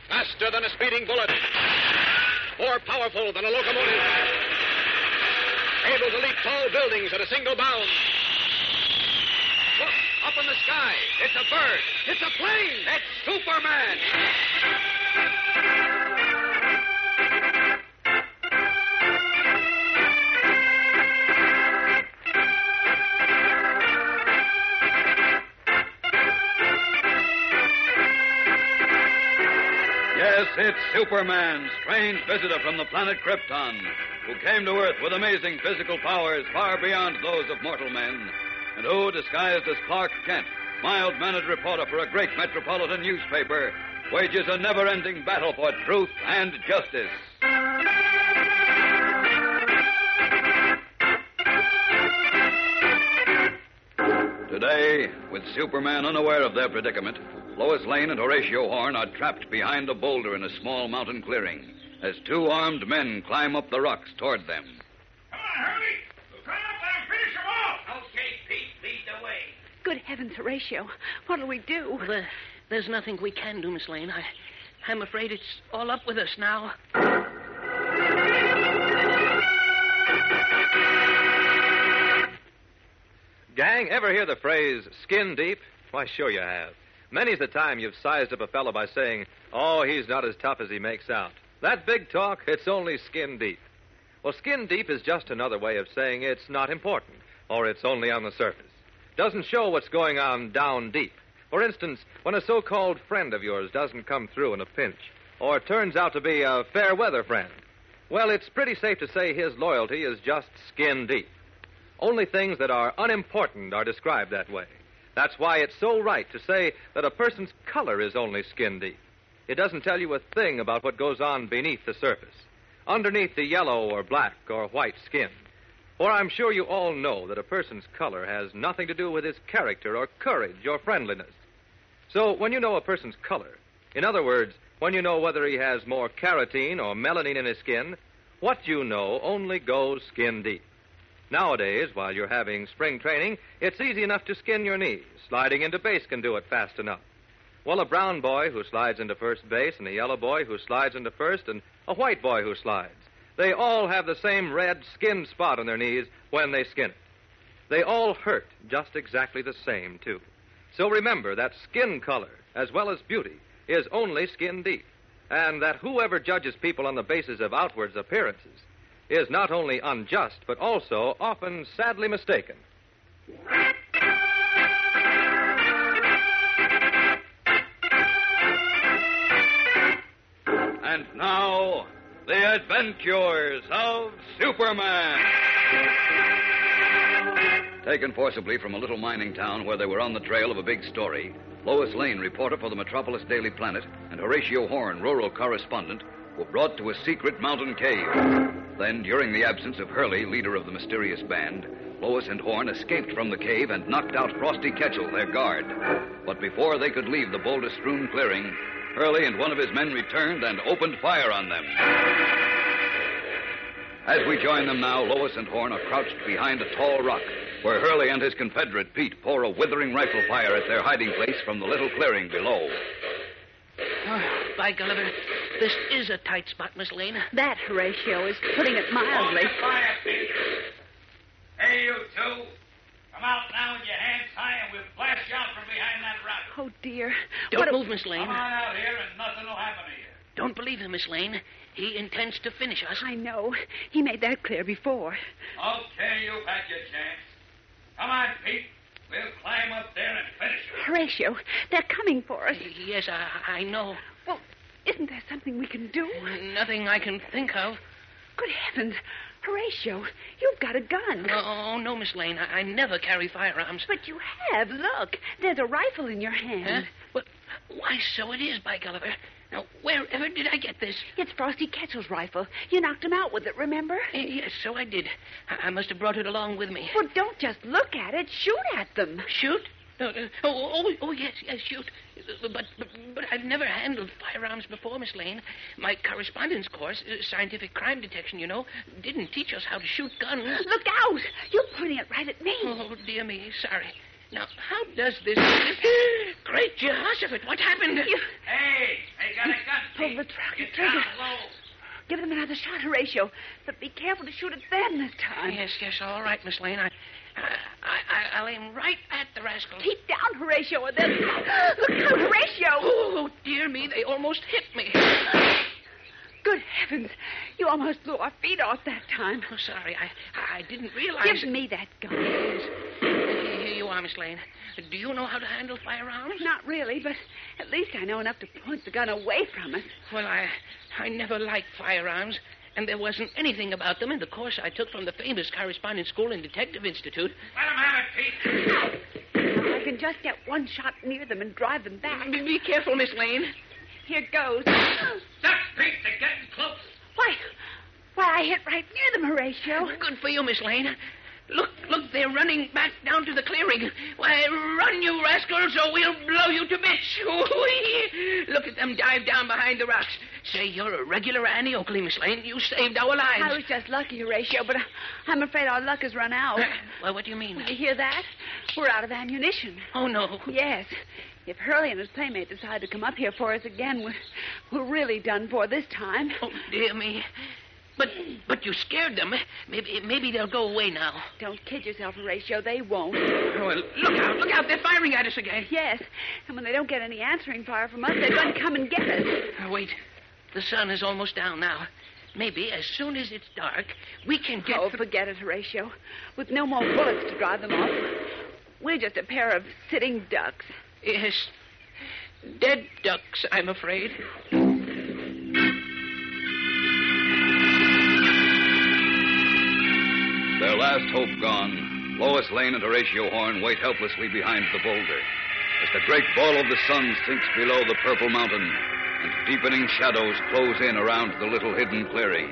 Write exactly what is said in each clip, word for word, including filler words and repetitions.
Faster than a speeding bullet. More powerful than a locomotive. Able to leap tall buildings at a single bound. Look, up in the sky. It's a bird. It's a plane. It's Superman. Yes, it's Superman, strange visitor from the planet Krypton, who came to Earth with amazing physical powers far beyond those of mortal men, and who, disguised as Clark Kent, mild-mannered reporter for a great metropolitan newspaper, wages a never-ending battle for truth and justice. Today, with Superman unaware of their predicament, Lois Lane and Horatio Horn are trapped behind a boulder in a small mountain clearing as two armed men climb up the rocks toward them. Come on, Hurley. We'll climb up there and finish them off. Okay, Pete, lead the way. Good heavens, Horatio. What'll we do? Well, there, there's nothing we can do, Miss Lane. I, I'm afraid it's all up with us now. Gang, ever hear the phrase, skin deep? Why, sure you have. Many's the time you've sized up a fellow by saying, oh, he's not as tough as he makes out. That big talk, it's only skin deep. Well, skin deep is just another way of saying it's not important, or it's only on the surface. Doesn't show what's going on down deep. For instance, when a so-called friend of yours doesn't come through in a pinch, or turns out to be a fair-weather friend, well, it's pretty safe to say his loyalty is just skin deep. Only things that are unimportant are described that way. That's why it's so right to say that a person's color is only skin deep. It doesn't tell you a thing about what goes on beneath the surface, underneath the yellow or black or white skin. For I'm sure you all know that a person's color has nothing to do with his character or courage or friendliness. So when you know a person's color, in other words, when you know whether he has more carotene or melanin in his skin, what you know only goes skin deep. Nowadays, while you're having spring training, it's easy enough to skin your knees. Sliding into base can do it fast enough. Well, a brown boy who slides into first base and a yellow boy who slides into first and a white boy who slides, they all have the same red skin spot on their knees when they skin it. They all hurt just exactly the same, too. So remember that skin color, as well as beauty, is only skin deep, and that whoever judges people on the basis of outward appearances is not only unjust, but also often sadly mistaken. And now, the adventures of Superman. Taken forcibly from a little mining town where they were on the trail of a big story, Lois Lane, reporter for the Metropolis Daily Planet, and Horatio Horn, rural correspondent, were brought to a secret mountain cave. Then, during the absence of Hurley, leader of the mysterious band, Lois and Horn escaped from the cave and knocked out Frosty Ketchel, their guard. But before they could leave the boulder-strewn clearing, Hurley and one of his men returned and opened fire on them. As we join them now, Lois and Horn are crouched behind a tall rock, where Hurley and his confederate, Pete, pour a withering rifle fire at their hiding place from the little clearing below. Oh, by Gulliver, this is a tight spot, Miss Lane. That, Horatio, is putting it mildly. Hold your fire, Pete. Hey, you two. Come out now with your hands high, and we'll blast you out from behind that rock. Oh, dear. Don't What a- move, Miss Lane. Come on out here, and nothing will happen to you. Don't believe him, Miss Lane. He intends to finish us. I know. He made that clear before. Okay, you've had your chance. Come on, Pete. We'll climb up there and finish it. Horatio, they're coming for us. Yes, I, I know. Well, isn't there something we can do? Nothing I can think of. Good heavens. Horatio, you've got a gun. Oh, no, Miss Lane. I, I never carry firearms. But you have. Look, there's a rifle in your hand. Huh? Well, why, so it is, by Gulliver. Now, wherever did I get this? It's Frosty Ketchel's rifle. You knocked him out with it, remember? Uh, yes, so I did. I, I must have brought it along with me. Well, don't just look at it. Shoot at them. Shoot? Uh, uh, oh, oh, oh, yes, yes, shoot. Uh, But, but, but I've never handled firearms before, Miss Lane. My correspondence course, uh, scientific crime detection, you know, didn't teach us how to shoot guns. Look out! You're pointing it right at me. Oh, dear me, sorry. Now, how does this... Great Jehoshaphat, what happened? You... Hey, they got a gun, Pete. Pull the trigger. Get trigger. down low. Give them another shot, Horatio. But be careful to shoot at them this time. Yes, yes, all right, Miss Lane. I, I, I, I'll aim right at the rascals. Keep down, Horatio, and then... Look out, Horatio! Oh, dear me, they almost hit me. Good heavens. You almost blew our feet off that time. Oh, sorry, I, I didn't realize... Give me that gun. Yes. Here you are, Miss Lane. Do you know how to handle firearms? Not really, but at least I know enough to point the gun away from us. Well, I, I never liked firearms, and there wasn't anything about them in the course I took from the famous correspondence school and detective institute. Let him have it, Pete. Now, I can just get one shot near them and drive them back. Be careful, Miss Lane. Here goes. Stop, Pete. They're getting close. Why, why, I hit right near them, Horatio. Good for you, Miss Lane. Look, look, they're running back down to the clearing. Why, run, you rascals, or we'll blow you to bits. Look at them dive down behind the rocks. Say, you're a regular Annie Oakley, Miss Lane. You saved our lives. I was just lucky, Horatio, but I'm afraid our luck has run out. Well, what do you mean? You hear that? We're out of ammunition. Oh, no. Yes. If Hurley and his playmate decide to come up here for us again, we're, we're really done for this time. Oh, dear me. But but you scared them. Maybe maybe they'll go away now. Don't kid yourself, Horatio. They won't. Oh, look out, look out. They're firing at us again. Yes. And when they don't get any answering fire from us, they're going to come and get us. Oh, wait. The sun is almost down now. Maybe as soon as it's dark, we can get... Oh, th- forget it, Horatio. With no more bullets to drive them off, we're just a pair of sitting ducks. Yes. Dead ducks, I'm afraid. Their last hope gone, Lois Lane and Horatio Horn wait helplessly behind the boulder as the great ball of the sun sinks below the purple mountain and deepening shadows close in around the little hidden clearing.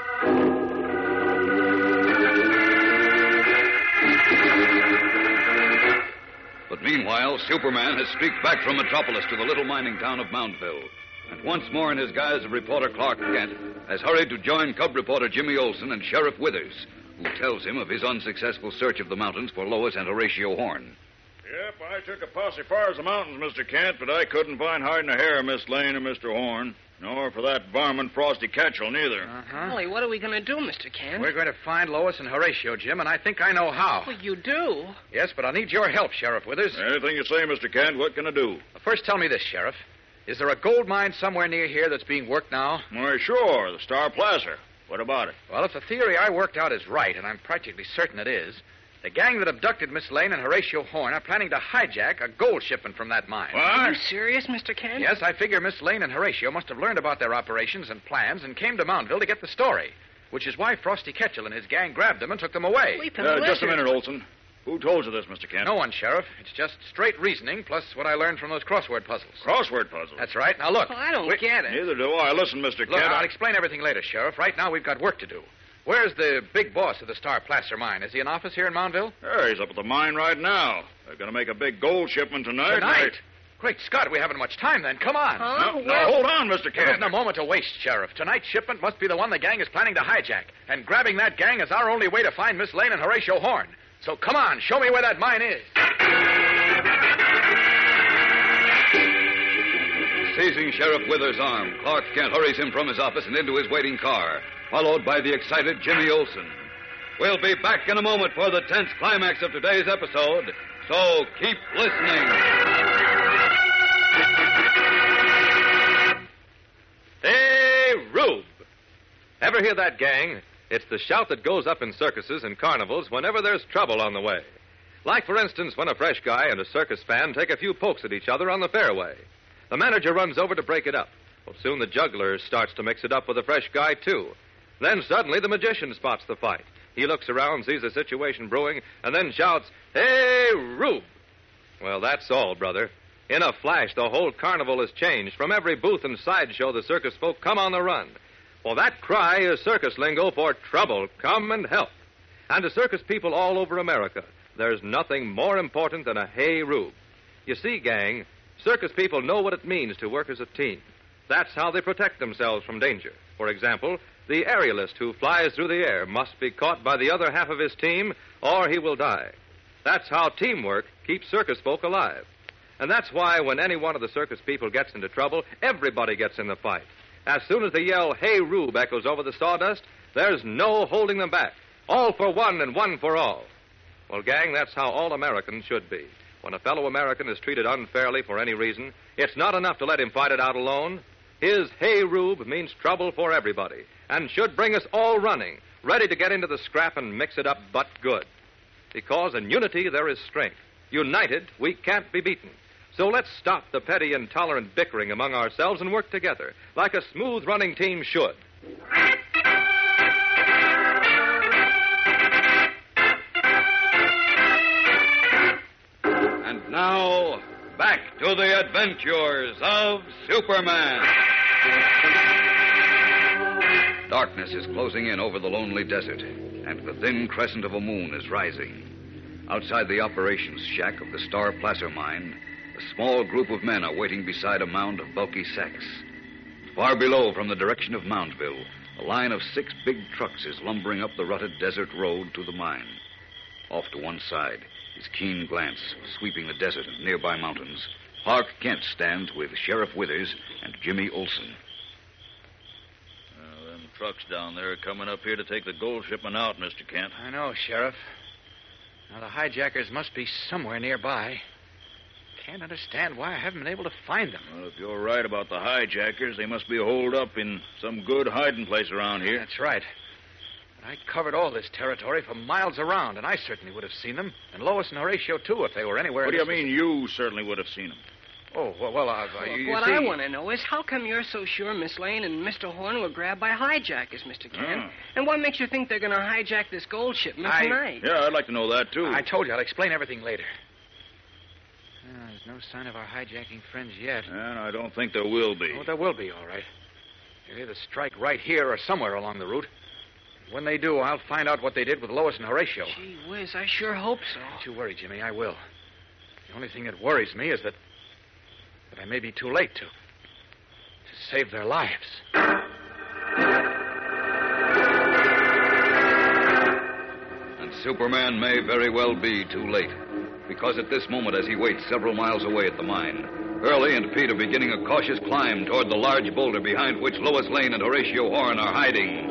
But meanwhile, Superman has streaked back from Metropolis to the little mining town of Mountville, and once more in his guise of reporter Clark Kent has hurried to join cub reporter Jimmy Olsen and Sheriff Withers, who tells him of his unsuccessful search of the mountains for Lois and Horatio Horn. Yep, I took a posse far as the mountains, Mister Kent, but I couldn't find hiding a hair of Miss Lane or Mister Horn. Nor for that varmint Frosty Ketchel, neither. Uh-huh. Molly, what are we going to do, Mister Kent? We're going to find Lois and Horatio, Jim, and I think I know how. Well, you do? Yes, but I'll need your help, Sheriff Withers. Anything you say, Mister Kent, what can I do? First, tell me this, Sheriff. Is there a gold mine somewhere near here that's being worked now? Why, sure, the Star Placer. What about it? Well, if the theory I worked out is right, and I'm practically certain it is, the gang that abducted Miss Lane and Horatio Horn are planning to hijack a gold shipment from that mine. Are you What? serious, Mister Kent? Yes, I figure Miss Lane and Horatio must have learned about their operations and plans and came to Mountville to get the story, which is why Frosty Ketchel and his gang grabbed them and took them away. We Uh, just a minute, Olson. Who told you this, Mister Kent? No one, Sheriff. It's just straight reasoning plus what I learned from those crossword puzzles. Crossword puzzle. That's right. Now, look. Well, I don't We- get it. Neither do I. Listen, Mister Look, Kent. I'll I... explain everything later, Sheriff. Right now, we've got work to do. Where's the big boss of the Star Placer mine? Is he in office here in Mountville? There, he's up at the mine right now. They're going to make a big gold shipment tonight. Tonight? Great Scott, we haven't much time then. Come on. Huh? No, no, hold on, Mister There Kent. isn't a moment to waste, Sheriff. Tonight's shipment must be the one the gang is planning to hijack. And grabbing that gang is our only way to find Miss Lane and Horatio Horn. So come on, show me where that mine is. Seizing Sheriff Withers' arm, Clark Kent hurries him from his office and into his waiting car, followed by the excited Jimmy Olsen. We'll be back in a moment for the tense climax of today's episode, so keep listening. Hey, Rube! Ever hear that, gang? It's the shout that goes up in circuses and carnivals whenever there's trouble on the way. Like, for instance, when a fresh guy and a circus fan take a few pokes at each other on the fairway. The manager runs over to break it up. Well, soon the juggler starts to mix it up with a fresh guy, too. Then suddenly the magician spots the fight. He looks around, sees a situation brewing, and then shouts, "Hey, Rube!" Well, that's all, brother. In a flash, the whole carnival has changed. From every booth and sideshow, the circus folk come on the run. Well, that cry is circus lingo for trouble. Come and help. And to circus people all over America, there's nothing more important than a hey, Rube. You see, gang, circus people know what it means to work as a team. That's how they protect themselves from danger. For example, the aerialist who flies through the air must be caught by the other half of his team, or he will die. That's how teamwork keeps circus folk alive. And that's why when any one of the circus people gets into trouble, everybody gets in the fight. As soon as the yell, "Hey, Rube," echoes over the sawdust, there's no holding them back. All for one and one for all. Well, gang, that's how all Americans should be. When a fellow American is treated unfairly for any reason, it's not enough to let him fight it out alone. His "Hey, Rube" means trouble for everybody and should bring us all running, ready to get into the scrap and mix it up but good. Because in unity there is strength. United, we can't be beaten. So let's stop the petty, intolerant bickering among ourselves and work together, like a smooth-running team should. And now, back to the adventures of Superman. Darkness is closing in over the lonely desert, and the thin crescent of a moon is rising. Outside the operations shack of the Star Placer mine, a small group of men are waiting beside a mound of bulky sacks. Far below, from the direction of Moundsville, a line of six big trucks is lumbering up the rutted desert road to the mine. Off to one side, his keen glance sweeping the desert and nearby mountains, Clark Kent stands with Sheriff Withers and Jimmy Olsen. Uh, them trucks down there are coming up here to take the gold shipment out, Mister Kent. I know, Sheriff. Now, the hijackers must be somewhere nearby. Can't understand why I haven't been able to find them. Well, if you're right about the hijackers, they must be holed up in some good hiding place around here. That's right. But I covered all this territory for miles around, and I certainly would have seen them. And Lois and Horatio, too, if they were anywhere. What do in you this mean you certainly would have seen them? Oh, well, well uh, uh, you, you what see... I want to know is how come you're so sure Miss Lane and Mister Horn were grabbed by hijackers, Mister Kent? Oh. And what makes you think they're going to hijack this gold shipment I- tonight? Yeah, I'd like to know that, too. I told you I'll explain everything later. Uh, there's no sign of our hijacking friends yet. And I don't think there will be. Oh, there will be, all right. They'll either strike right here or somewhere along the route. When they do, I'll find out what they did with Lois and Horatio. Gee whiz, I sure hope so. Don't you worry, Jimmy. I will. The only thing that worries me is that that I may be too late to to save their lives. And Superman may very well be too late, because at this moment, as he waits several miles away at the mine, Hurley and Pete are beginning a cautious climb toward the large boulder behind which Lois Lane and Horatio Horn are hiding.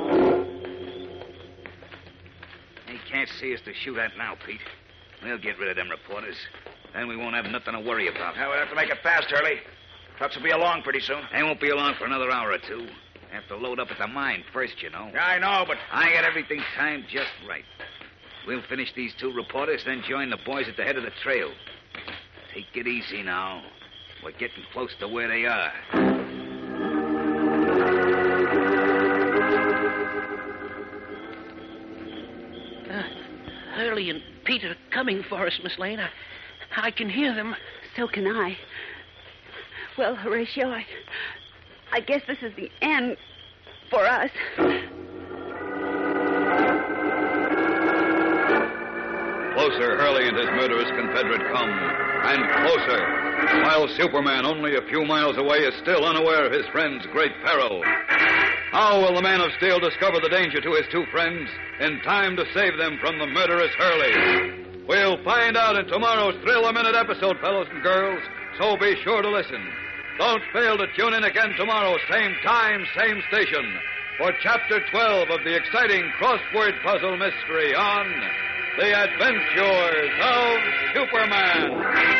They can't see us to shoot at now, Pete. We'll get rid of them reporters. Then we won't have nothing to worry about. Now, we'll have to make it fast, Hurley. Trucks will be along pretty soon. They won't be along for another hour or two. Have to load up at the mine first, you know. Yeah, I know, but... I got everything timed just right. We'll finish these two reporters, then join the boys at the head of the trail. Take it easy now. We're getting close to where they are. Uh, Hurley and Pete are coming for us, Miss Lane. I, I can hear them. So can I. Well, Horatio, I, I guess this is the end for us. Closer, Hurley and his murderous confederate come, and closer, while Superman, only a few miles away, is still unaware of his friend's great peril. How will the Man of Steel discover the danger to his two friends in time to save them from the murderous Hurley? We'll find out in tomorrow's Thrill-A-Minute episode, fellows and girls, so be sure to listen. Don't fail to tune in again tomorrow, same time, same station, for Chapter twelve of the exciting crossword puzzle mystery on The Adventures of Superman.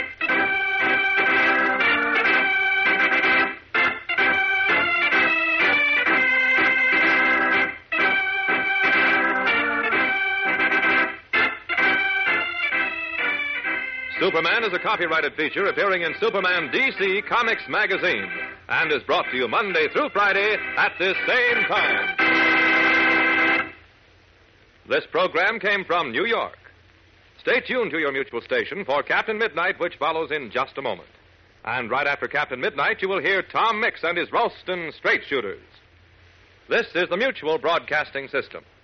Superman is a copyrighted feature appearing in Superman D C Comics magazine and is brought to you Monday through Friday at this same time. This program came from New York. Stay tuned to your mutual station for Captain Midnight, which follows in just a moment. And right after Captain Midnight, you will hear Tom Mix and his Ralston Straight Shooters. This is the Mutual Broadcasting System.